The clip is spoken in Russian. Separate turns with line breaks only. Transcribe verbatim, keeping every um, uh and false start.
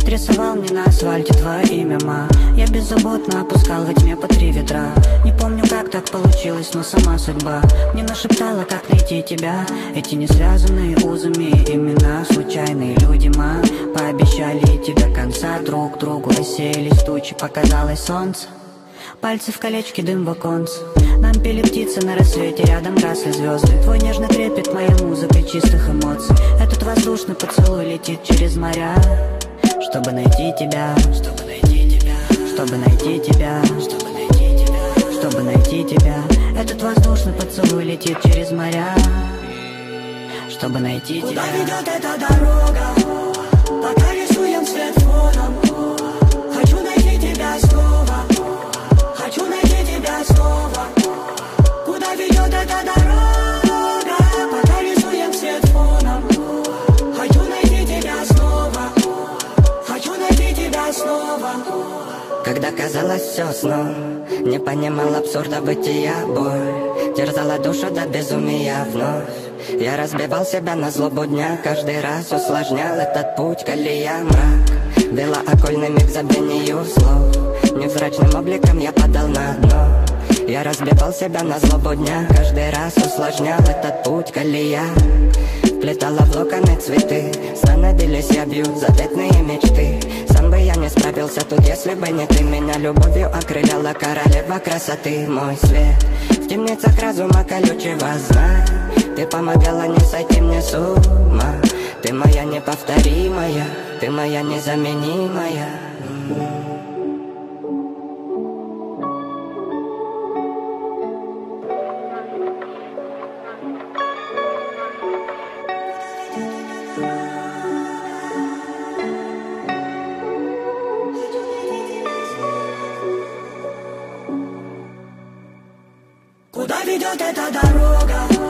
Свет рисовал мне на асфальте твое имя, ма. Я беззаботно опускал во тьме по три ведра. Не помню, как так получилось, но сама судьба мне нашептала, как найти тебя. Эти не связанные узами имена, случайные люди, ма. Пообещали идти до конца, друг другу рассеялись тучи, показалось солнце. Пальцы в колечке, дым в оконце. Нам пели птицы на рассвете, рядом гасли звезды. Твой нежный трепет моей музыкой чистых эмоций. Этот воздушный поцелуй летит через моря, чтобы найти тебя, чтобы найти тебя, чтобы найти тебя, чтобы найти тебя, чтобы найти тебя. Этот воздушный поцелуй летит через моря, чтобы найти тебя. Куда ведет эта дорога? Пока рисуем свет фоном. Хочу найти тебя снова. Хочу найти тебя снова. Куда ведет эта дорога? Пока рисуем свет фоном. Хочу найти тебя снова. Хочу найти тебя снова. Когда казалось все сном, не понимал абсурда бытия, боль терзала душу до безумия вновь. Я разбивал себя на злобу дня, каждый раз усложнял этот путь, колея мрак вела окольными к забвению слов. Невзрачным обликом я падал на дно. Я разбивал себя на злобу дня, каждый раз усложнял этот путь, колея вплетала в локоны цветы. Становились я бьют заветные мечты. Сам бы я не справился тут, если бы не ты. Меня любовью окрыляла королева красоты. Мой свет в темницах разума колючего, знай, ты помогала не сойти мне с ума. Ты моя неповторимая, ты моя незаменимая. Куда ведет эта дорога?